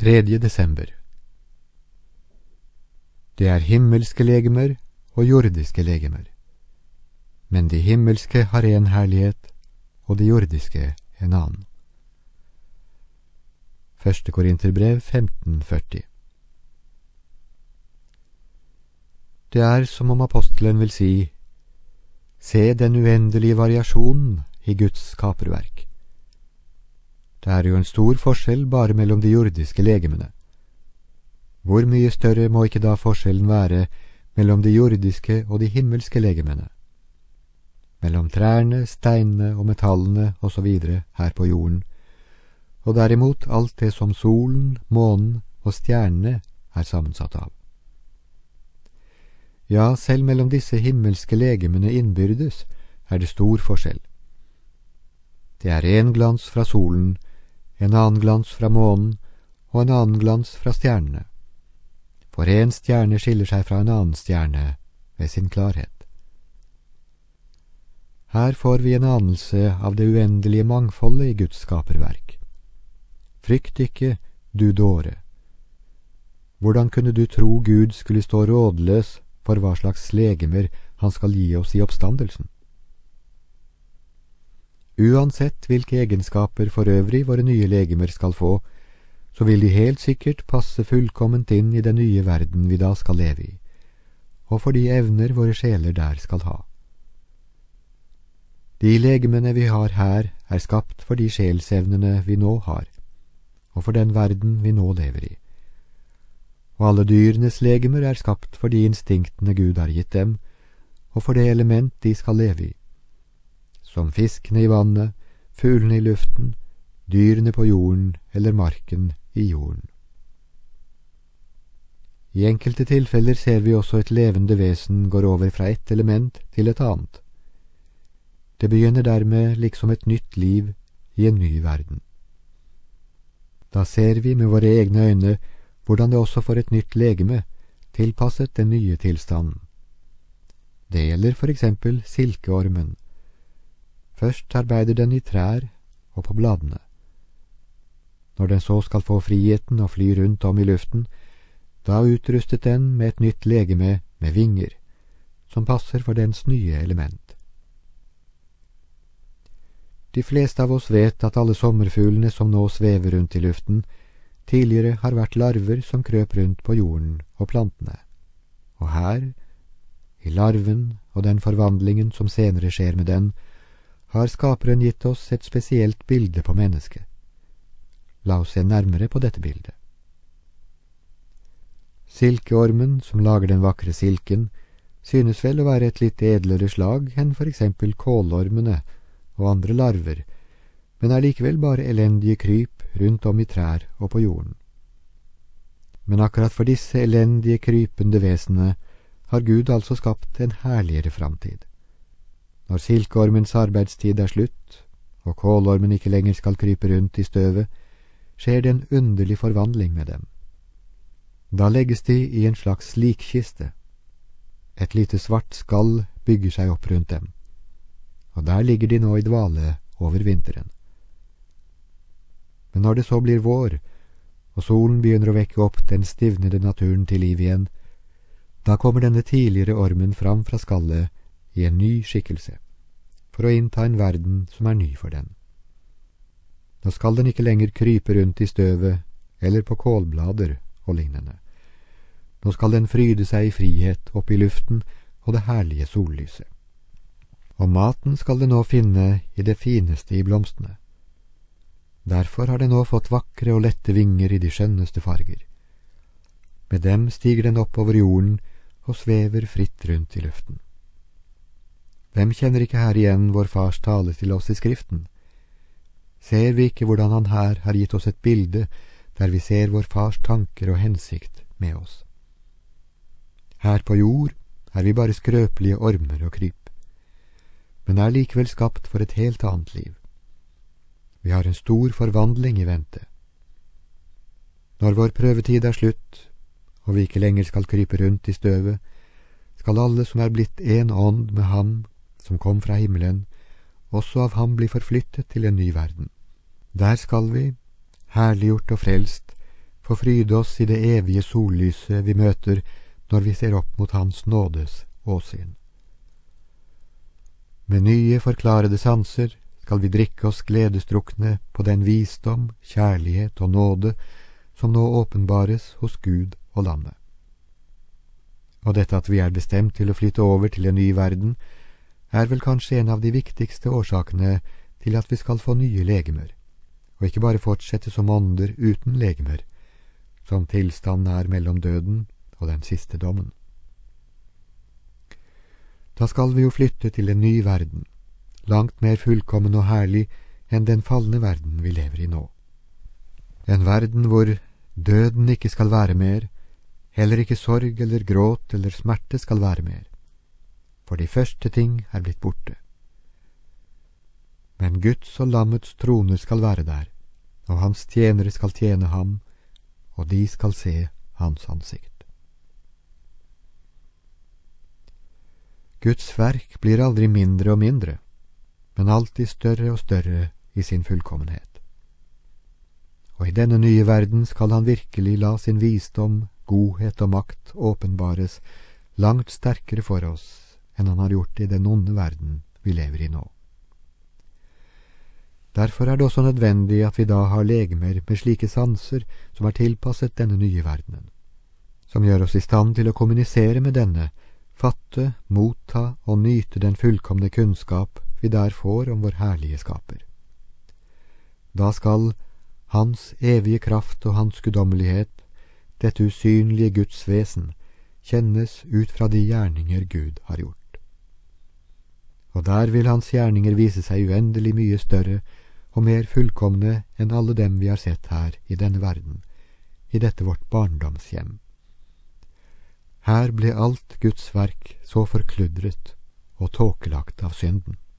3. desember. Det er himmelske legemer og jordiske legemer. Men de himmelske har en herlighet, og de jordiske en annen. 1. Korinterbrev 15:40. Det er som om apostelen vil si: se den uendelige variasjonen i Guds skaperverk. Det er jo en stor forskjell bare mellom de jordiske legemene. Hvor mye større må ikke da forskjellen være mellom de jordiske og de himmelske legemene? Mellom trærne, steinene og metallene og så videre her på jorden, og derimot alt det som solen, månen og stjernene er sammensatt av. Ja, selv mellom disse himmelske legemene innbyrdes er det stor forskjell. Det er en glans fra solen, en annen glans fra månen og en annen glans fra stjernene. For en stjerne skiller seg fra en annen stjerne ved sin klarhet. Her får vi en anelse av det uendelige mangfoldet i Guds skaperverk. Frykt ikke, du dåre. Hvordan kunne du tro Gud skulle stå rådløs for hva slags legemer han skal gi oss i oppstandelsen? Uansett hvilke egenskaper for øvrig våre nye legemer skal få, så vil de helt sikkert passe fullkomment inn i den nye verden vi da skal leve i, og for de evner våre sjeler der skal ha. De legemene vi har her er skapt for de sjelsevnene vi nå har, og for den verden vi nå lever i. Og alle dyrenes legemer er skapt for de instinktene Gud har gitt dem, og for det element de skal leve i. Som fiskene i vannet, fuglene i luften, dyrene på jorden eller marken i jorden. I enkelte tilfeller ser vi også et levende vesen går over fra ett element til et annet. Det begynner dermed liksom et nytt liv i en ny verden. Da ser vi med våre egne øyne hvordan det også får et nytt legeme, tilpasset den nye tilstanden. Det gjelder for eksempel silkeormen. Først arbeider den i trær og på bladene. Når den så skal få friheten og fly rundt om i luften, da utrustet den med et nytt legeme med vinger, som passer for dens nye element. De fleste av oss vet at alle sommerfuglene som nå svever rundt i luften, tidligere har vært larver som krøp rundt på jorden og plantene. Og her, i larven og den forvandlingen som senere skjer med den, har skaperen gitt oss et spesielt bilde på mennesket. La oss se nærmere på dette bildet. Silkeormen, som lager den vakre silken, synes vel å være et litt edlere slag enn for eksempel kålormene og andre larver, men er likevel bare elendige kryp rundt om i trær og på jorden. Men akkurat for disse elendige krypende vesenene har Gud altså skapt en herligere framtid. Når silkeormens arbeidstid er slutt, og kålormen ikke lenger skal krype rundt i støvet, skjer det en underlig forvandling med dem. Da legges de i en slags likkiste. Et lite svart skall bygger seg opp rundt dem, og der ligger de nå i dvale over vinteren. Men når det så blir vår, og solen begynner å vekke opp den stivnede naturen til liv igjen, da kommer denne tidligere ormen fram fra skallet i en ny skikkelse, for å innta en verden som er ny for den. Nå skal den ikke lenger krype rundt i støvet eller på kålblader og lignende. Nå skal den fryde seg i frihet opp i luften og det herlige sollyset. Og maten skal den nå finne i det fineste i blomstene. Derfor har den nå fått vakre og lette vinger i de skjønneste farger. Med dem stiger den opp over jorden og svever fritt rundt i luften. Hvem kjenner ikke her igjen vår fars tale til oss i Skriften? Ser vi ikke hvordan han her har gitt oss et bilde der vi ser vår fars tanker og hensikt med oss? Her på jord er vi bare skrøpelige ormer og kryp, men er likevel skapt for et helt annet liv. Vi har en stor forvandling i vente. Når vår prøvetid er slutt, og vi ikke lenger skal krype rundt i støvet, skal alle som er blitt en ånd med ham som kom fra himmelen, også av ham bli forflyttet til en ny verden. Der skal vi, herliggjort og frelst, få fryde oss i det evige sollyset vi møter når vi ser opp mot Hans nådes åsyn. Med nye forklarede sanser skal vi drikke oss gledestrukne på den visdom, kjærlighet og nåde som nå åpenbares hos Gud og Lammet. Og dette at vi er bestemt til å flytte over til en ny verden, er vel kanskje en av de viktigste årsakene til at vi skal få nye legemer, og ikke bare fortsette som ånder uten legemer, som tilstanden er mellom døden og den siste dommen. Da skal vi jo flytte til en ny verden, langt mer fullkommen og herlig enn den falne verden vi lever i nå. En verden hvor døden ikke skal være mer, heller ikke sorg eller gråt eller smerte skal være mer, for de første ting er blitt borte. Men Guds og Lammets troner skal være der, og hans tjenere skal tjene ham, og de skal se hans ansikt. Guds verk blir aldri mindre og mindre, men alltid større og større i sin fullkommenhet. Og i denne nye verden skal han virkelig la sin visdom, godhet og makt åpenbares langt sterkere for oss enn han har gjort i den onde verden vi lever i nå. Derfor er det også nødvendig at vi da har legemer med slike sanser som er tilpasset denne nye verdenen, som gjør oss i stand til å kommunisere med denne, fatte, motta og nyte den fullkomne kunnskap vi der får om vår herlige skaper. Da skal hans evige kraft og hans guddommelighet, dette usynlige Guds vesen, kjennes ut fra de gjerninger Gud har gjort. Og der vil hans gjerninger vise seg uendelig mye større og mer fullkomne enn alle dem vi har sett her i denne verden, i dette vårt barndomshjem. Her ble alt Guds verk så forkludret og tåkelagt av synden.